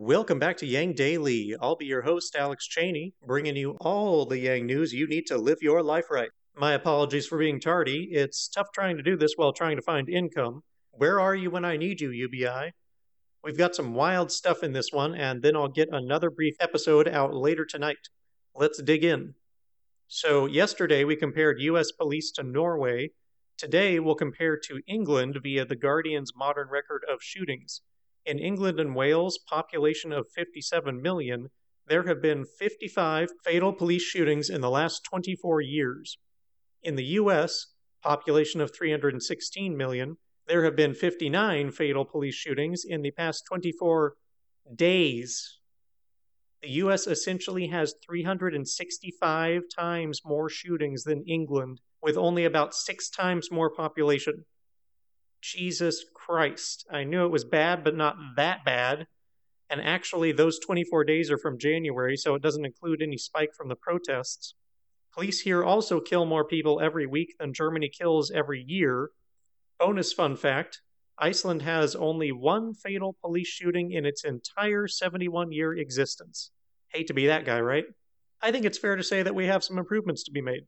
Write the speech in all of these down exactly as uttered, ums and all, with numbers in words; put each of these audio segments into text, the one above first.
Welcome back to Yang Daily. I'll be your host, Alex Cheney, bringing you all the Yang news you need to live your life right. My apologies for being tardy. It's tough trying to do this while trying to find income. Where are you when I need you, U B I? We've got some wild stuff in this one, and then I'll get another brief episode out later tonight. Let's dig in. So, yesterday we compared U S police to Norway. Today we'll compare to England via The Guardian's modern record of shootings. In England and Wales, population of fifty-seven million, there have been fifty-five fatal police shootings in the last twenty-four years. In the U S, population of three hundred sixteen million, there have been fifty-nine fatal police shootings in the past twenty-four days. The U S essentially has three hundred sixty-five times more shootings than England, with only about six times more population. Jesus Christ. I knew it was bad, but not that bad. And actually, those twenty-four days are from January, so it doesn't include any spike from the protests. Police here also kill more people every week than Germany kills every year. Bonus fun fact, Iceland has only one fatal police shooting in its entire seventy-one-year existence. Hate to be that guy, right? I think it's fair to say that we have some improvements to be made.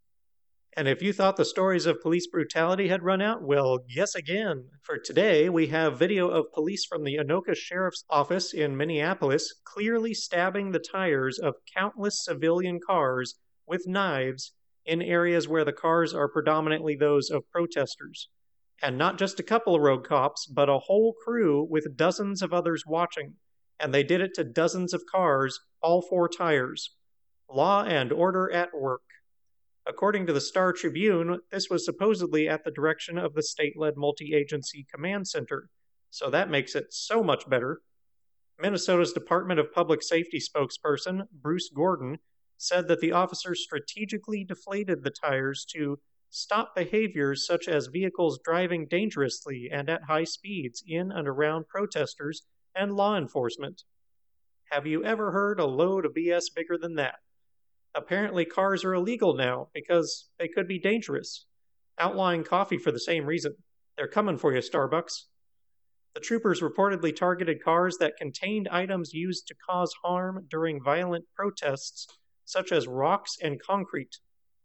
And if you thought the stories of police brutality had run out, well, guess again. For today, we have video of police from the Anoka Sheriff's Office in Minneapolis clearly stabbing the tires of countless civilian cars with knives in areas where the cars are predominantly those of protesters. And not just a couple of rogue cops, but a whole crew with dozens of others watching. And they did it to dozens of cars, all four tires. Law and order at work. According to the Star Tribune, this was supposedly at the direction of the state-led multi-agency command center, so that makes it so much better. Minnesota's Department of Public Safety spokesperson, Bruce Gordon, said that the officers strategically deflated the tires to stop behaviors such as vehicles driving dangerously and at high speeds in and around protesters and law enforcement. Have you ever heard a load of B S bigger than that? Apparently cars are illegal now because they could be dangerous. Outlawing coffee for the same reason. They're coming for you, Starbucks. The troopers reportedly targeted cars that contained items used to cause harm during violent protests, such as rocks and concrete.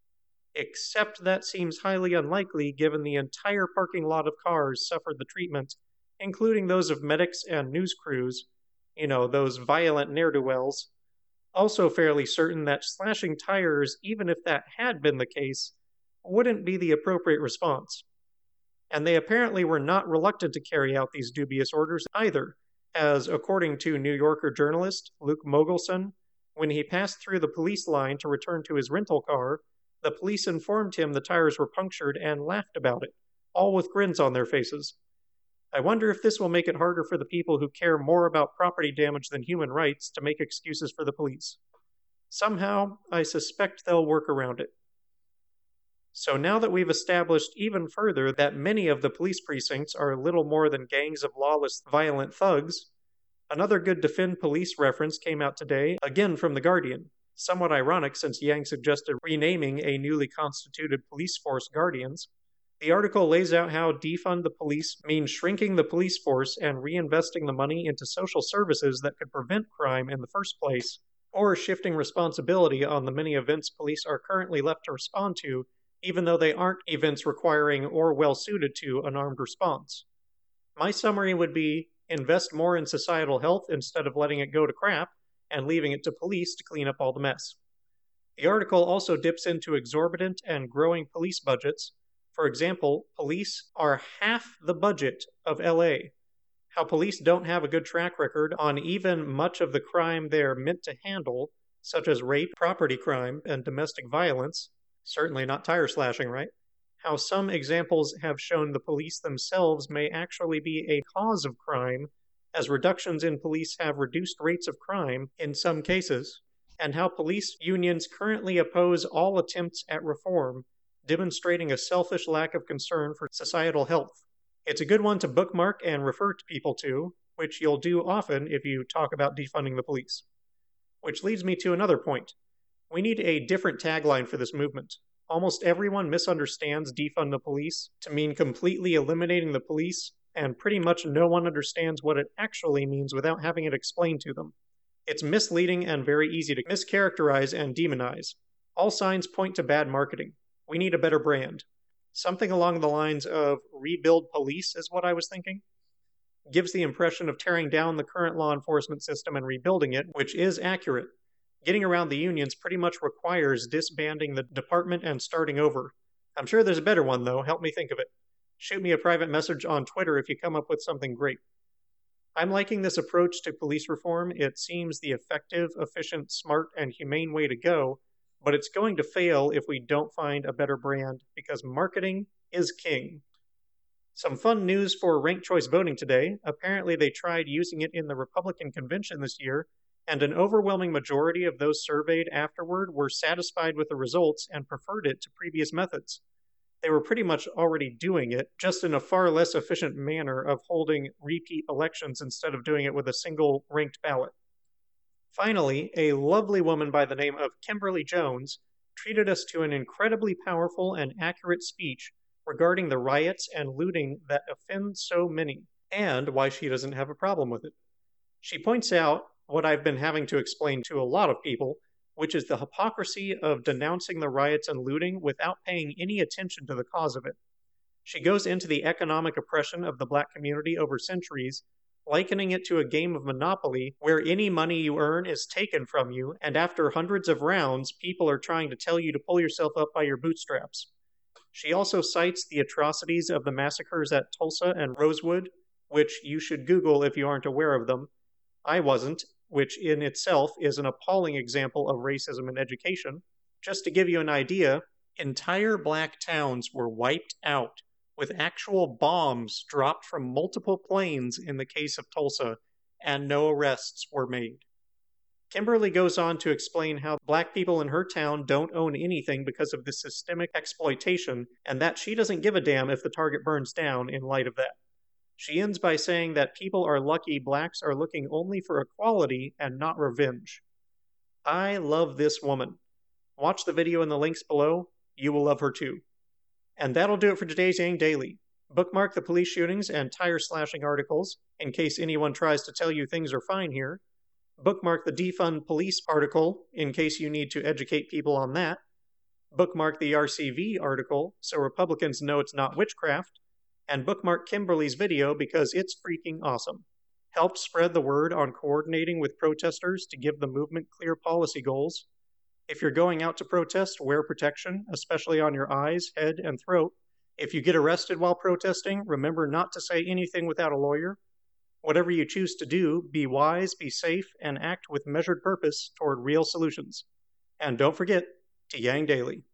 Except that seems highly unlikely given the entire parking lot of cars suffered the treatment, including those of medics and news crews, you know, those violent ne'er-do-wells. Also fairly certain that slashing tires, even if that had been the case, wouldn't be the appropriate response. And they apparently were not reluctant to carry out these dubious orders either, as according to New Yorker journalist Luke Mogelson, when he passed through the police line to return to his rental car, the police informed him the tires were punctured and laughed about it, all with grins on their faces. I wonder if this will make it harder for the people who care more about property damage than human rights to make excuses for the police. Somehow, I suspect they'll work around it. So now that we've established even further that many of the police precincts are little more than gangs of lawless, violent thugs, another good Defend Police reference came out today, again from The Guardian. Somewhat ironic since Yang suggested renaming a newly constituted police force Guardians. The article lays out how defund the police means shrinking the police force and reinvesting the money into social services that could prevent crime in the first place, or shifting responsibility on the many events police are currently left to respond to, even though they aren't events requiring or well-suited to an armed response. My summary would be, invest more in societal health instead of letting it go to crap, and leaving it to police to clean up all the mess. The article also dips into exorbitant and growing police budgets. For example, police are half the budget of L A. How police don't have a good track record on even much of the crime they're meant to handle, such as rape, property crime, and domestic violence. Certainly not tire slashing, right? How some examples have shown the police themselves may actually be a cause of crime, as reductions in police have reduced rates of crime in some cases, and how police unions currently oppose all attempts at reform, demonstrating a selfish lack of concern for societal health. It's a good one to bookmark and refer to people to, which you'll do often if you talk about defunding the police. Which leads me to another point. We need a different tagline for this movement. Almost everyone misunderstands defund the police to mean completely eliminating the police, and pretty much no one understands what it actually means without having it explained to them. It's misleading and very easy to mischaracterize and demonize. All signs point to bad marketing. We need a better brand. Something along the lines of rebuild police is what I was thinking. Gives the impression of tearing down the current law enforcement system and rebuilding it, which is accurate. Getting around the unions pretty much requires disbanding the department and starting over. I'm sure there's a better one, though. Help me think of it. Shoot me a private message on Twitter if you come up with something great. I'm liking this approach to police reform. It seems the effective, efficient, smart, and humane way to go, but it's going to fail if we don't find a better brand, because marketing is king. Some fun news for ranked choice voting today. Apparently they tried using it in the Republican convention this year, and an overwhelming majority of those surveyed afterward were satisfied with the results and preferred it to previous methods. They were pretty much already doing it, just in a far less efficient manner of holding repeat elections instead of doing it with a single ranked ballot. Finally, a lovely woman by the name of Kimberly Jones treated us to an incredibly powerful and accurate speech regarding the riots and looting that offend so many, and why she doesn't have a problem with it. She points out what I've been having to explain to a lot of people, which is the hypocrisy of denouncing the riots and looting without paying any attention to the cause of it. She goes into the economic oppression of the Black community over centuries, likening it to a game of Monopoly where any money you earn is taken from you, and after hundreds of rounds, people are trying to tell you to pull yourself up by your bootstraps. She also cites the atrocities of the massacres at Tulsa and Rosewood, which you should Google if you aren't aware of them. I wasn't, which in itself is an appalling example of racism in education. Just to give you an idea, entire Black towns were wiped out, with actual bombs dropped from multiple planes in the case of Tulsa, and no arrests were made. Kimberly goes on to explain how Black people in her town don't own anything because of this systemic exploitation, and that she doesn't give a damn if the target burns down in light of that. She ends by saying that people are lucky Blacks are looking only for equality and not revenge. I love this woman. Watch the video in the links below. You will love her too. And that'll do it for today's Yang Daily. Bookmark the police shootings and tire slashing articles, in case anyone tries to tell you things are fine here. Bookmark the defund police article, in case you need to educate people on that. Bookmark the R C V article, so Republicans know it's not witchcraft. And bookmark Kimberly's video because it's freaking awesome. Help spread the word on coordinating with protesters to give the movement clear policy goals. If you're going out to protest, wear protection, especially on your eyes, head, and throat. If you get arrested while protesting, remember not to say anything without a lawyer. Whatever you choose to do, be wise, be safe, and act with measured purpose toward real solutions. And don't forget to Yang Daily.